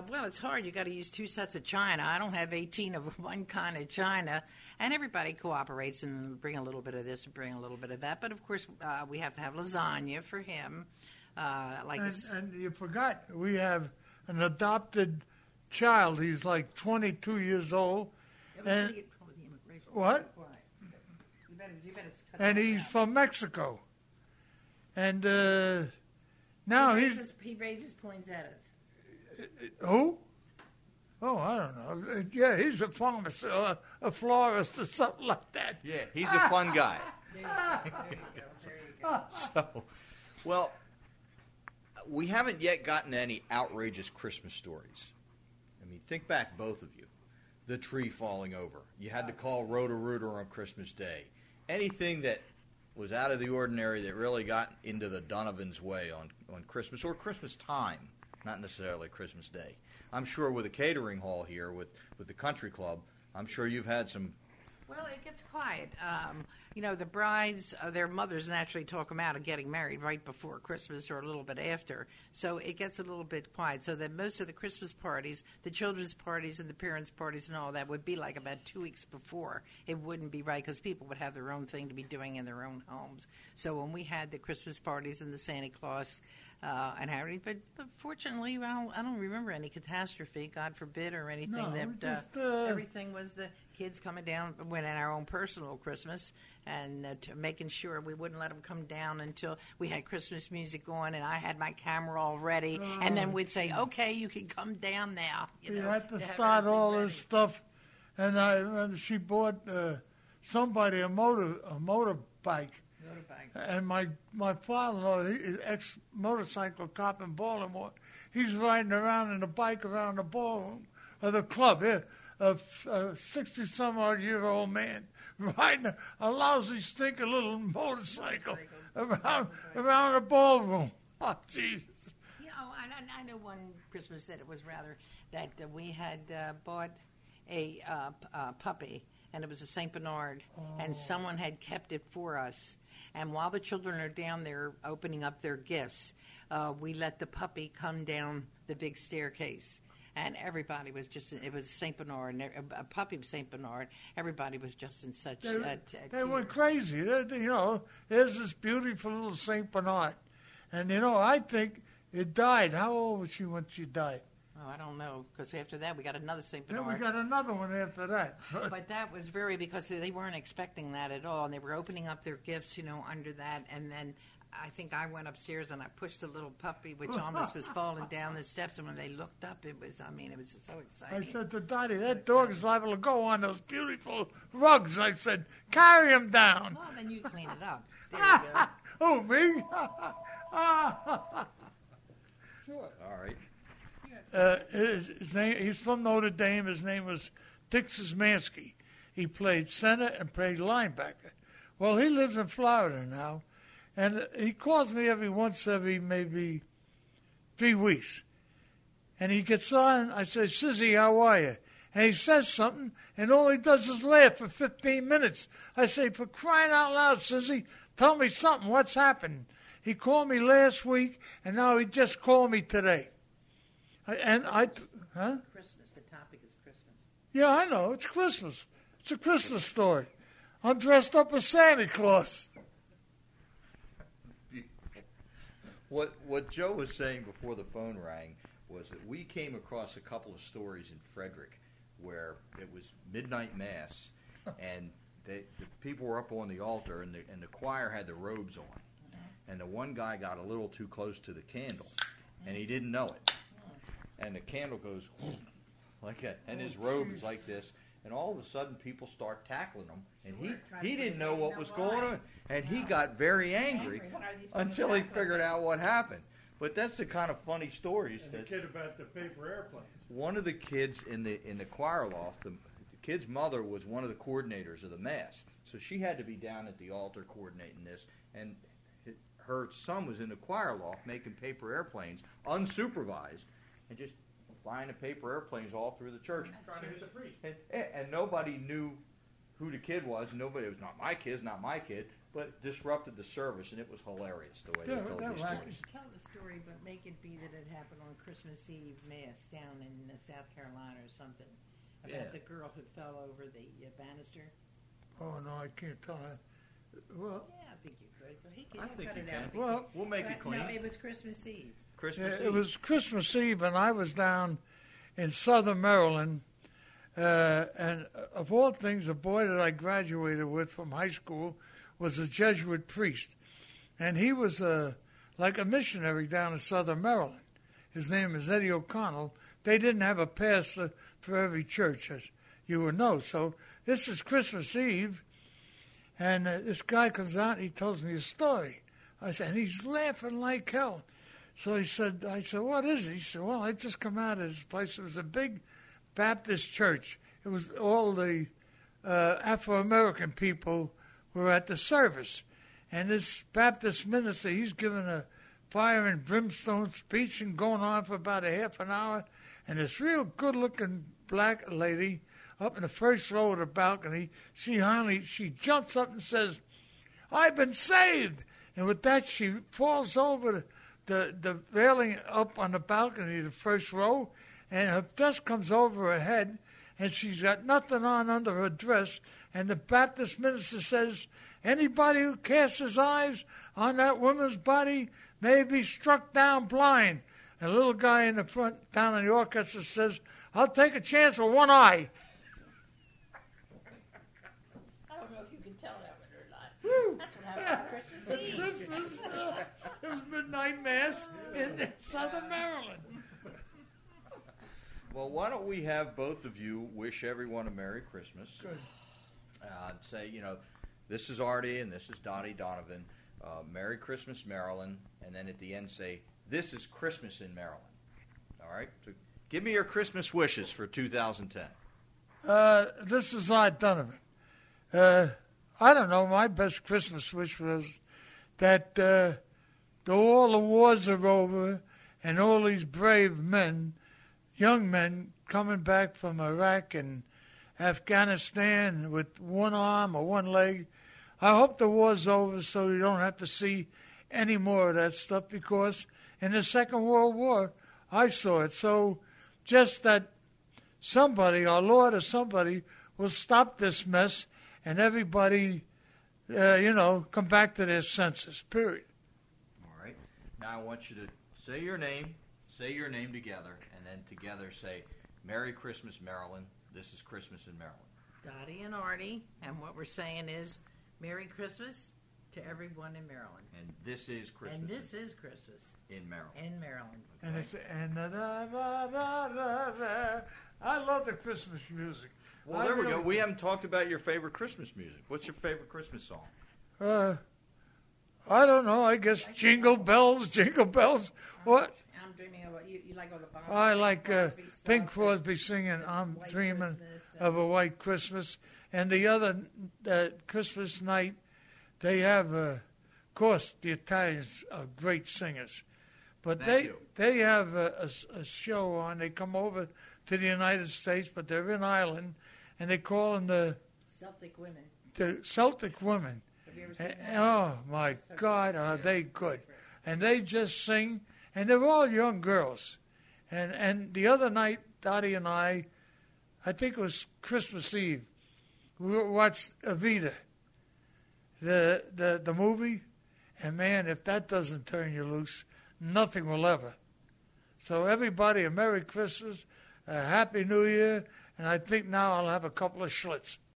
Well, it's hard. You got to use 2 sets of china. I don't have 18 of one kind of china, and everybody cooperates and bring a little bit of this and bring a little bit of that. But of course, we have to have lasagna for him. And you forgot we have an adopted child. He's like 22 years old, and what? And he's from Mexico, and now he raises poinsettias. Who? Oh, I don't know. Yeah, he's a pharmacist, a florist, or something like that. Yeah, he's a fun guy. There you go. So, well, we haven't yet gotten any outrageous Christmas stories. I mean, think back, both of you. The tree falling over. You had to call Roto-Rooter on Christmas Day. Anything that was out of the ordinary that really got into the Donovan's way on Christmas or Christmas time, not necessarily Christmas Day. I'm sure with a catering hall here, with the country club, I'm sure you've had some. Well, it gets quiet. The brides, their mothers naturally talk them out of getting married right before Christmas or a little bit after. So it gets a little bit quiet. So that most of the Christmas parties, the children's parties and the parents' parties and all that would be like about 2 weeks before. It wouldn't be right because people would have their own thing to be doing in their own homes. So when we had the Christmas parties and the Santa Claus and Harry, but fortunately, I don't remember any catastrophe, God forbid, or anything. Everything was the kids coming down when in our own personal Christmas and making sure we wouldn't let them come down until we had Christmas music on and I had my camera all ready, and then we'd say, "Okay, you can come down now." You had to start all this stuff, and she bought somebody a motorbike. And my father-in-law, ex-motorcycle cop in Baltimore, he's riding around in a bike around the ballroom of the club. Here, a 60-some-odd-year-old man riding a lousy, stinking little motorcycle around the ballroom. Oh, Jesus. I know one Christmas that it was rather that we had bought a puppy, and it was a St. Bernard, and someone had kept it for us. And while the children are down there opening up their gifts, we let the puppy come down the big staircase. And everybody was it was St. Bernard, and a puppy of St. Bernard. Everybody was just in such They went crazy. There's this beautiful little St. Bernard. And, I think it died. How old was she when she died? Oh, I don't know, because after that we got another St. Bernard. Then we got another one after that. But that was because they weren't expecting that at all, and they were opening up their gifts, under that, and then I think I went upstairs and I pushed the little puppy, which almost was falling down the steps, and when they looked up, it was so exciting. I said to Dottie, that dog is liable to go on those beautiful rugs. I said, carry him down. Well, then you clean it up. There you go. Oh, me? Sure. All right. His name, he's from Notre Dame. His name was Dick Szymanski. He played center and played linebacker. Well, he lives in Florida now, and he calls me every maybe 3 weeks. And he gets on, I say, Sizzy, how are you? And he says something, and all he does is laugh for 15 minutes. I say, for crying out loud, Sizzy, tell me something. What's happened? He called me last week, and now he just called me today. Christmas. The topic is Christmas. Yeah, I know. It's Christmas. It's a Christmas story. I'm dressed up as Santa Claus. What Joe was saying before the phone rang was that we came across a couple of stories in Frederick where it was midnight mass, and the people were up on the altar, and the choir had the robes on, and the one guy got a little too close to the candle, and he didn't know it. And the candle goes like that, and his robe is like this, and all of a sudden people start tackling him, and he didn't know what was going on, and he got very angry until he figured out what happened. But that's the kind of funny stories. And the kid about the paper airplanes. One of the kids in the choir loft, the kid's mother was one of the coordinators of the mass, so she had to be down at the altar coordinating this, and her son was in the choir loft making paper airplanes unsupervised, and just flying the paper airplanes all through the church. Trying to hit the priest. And nobody knew who the kid was. It was not my kid, but disrupted the service, and it was hilarious the way Yeah, they told they're these right. stories. Tell the story, but make it be that it happened on Christmas Eve Mass down in South Carolina or something. About Yeah. the girl who fell over the banister. Oh, no, I can't tell. Well, Yeah, I think you could. But he I can think cut you it can. out. well, We'll make But it clean. No, it was Christmas Eve. Christmas yeah, Eve. it was Christmas Eve, and I was down in southern Maryland. And of all things, the boy that I graduated with from high school was a Jesuit priest. And he was like a missionary down in southern Maryland. His name is Eddie O'Connell. They didn't have a pastor for every church, as you would know. So this is Christmas Eve, and this guy comes out and he tells me a story. I said, and he's laughing like hell. So I said, what is it? He said, well, I just come out of this place. It was a big Baptist church. It was all the Afro-American people were at the service. And this Baptist minister, he's giving a fire and brimstone speech and going on for about a half an hour. And this real good-looking black lady up in the first row of the balcony, she jumps up and says, I've been saved. And with that, she falls over the railing up on the balcony, the first row, and her dress comes over her head, and she's got nothing on under her dress. And the Baptist minister says, anybody who casts his eyes on that woman's body may be struck down blind. And a little guy in the front, down in the orchestra, says, I'll take a chance with one eye. I don't know if you can tell that one or not. That's what happened on Christmas It's Eve. Christmas. It was midnight mass in southern Maryland. Well, why don't we have both of you wish everyone a Merry Christmas? Good. Say, this is Artie and this is Dottie Donovan. Merry Christmas, Maryland. And then at the end say, this is Christmas in Maryland. All right? So give me your Christmas wishes for 2010. This is Art Donovan. I don't know. My best Christmas wish was that all the wars are over and all these brave men, young men coming back from Iraq and Afghanistan with one arm or one leg. I hope the war's over so you don't have to see any more of that stuff, because in the Second World War, I saw it. So just that somebody, our Lord or somebody, will stop this mess and everybody, come back to their senses, period. All right. Now I want you to say your name together, and then together say, Merry Christmas, Maryland. This is Christmas in Maryland. Dottie and Artie, and what we're saying is, Merry Christmas to everyone in Maryland. And this is Christmas. And this is Christmas in Maryland. in Maryland. And it's I love the Christmas music. Well, there we go. We haven't talked about your favorite Christmas music. What's your favorite Christmas song? I don't know. I guess Jingle Bells, Jingle Bells. What? I'm dreaming of you like all the Bob I like Crosby stuff, Pink Crosby singing "I'm White Dreaming Christmas, of a White Christmas," and the other Christmas night they have, of course, the Italians are great singers, but they have a show on. They come over to the United States, but they're in Ireland, and they call them the Celtic women. Celtic Women. Have you ever seen that? Oh my God, are they good? And they just sing, and they're all young girls. And the other night, Dottie and I think it was Christmas Eve, we watched Evita, the movie, and man, if that doesn't turn you loose, nothing will ever. So everybody, a Merry Christmas, a Happy New Year, and I think now I'll have a couple of Schlitz.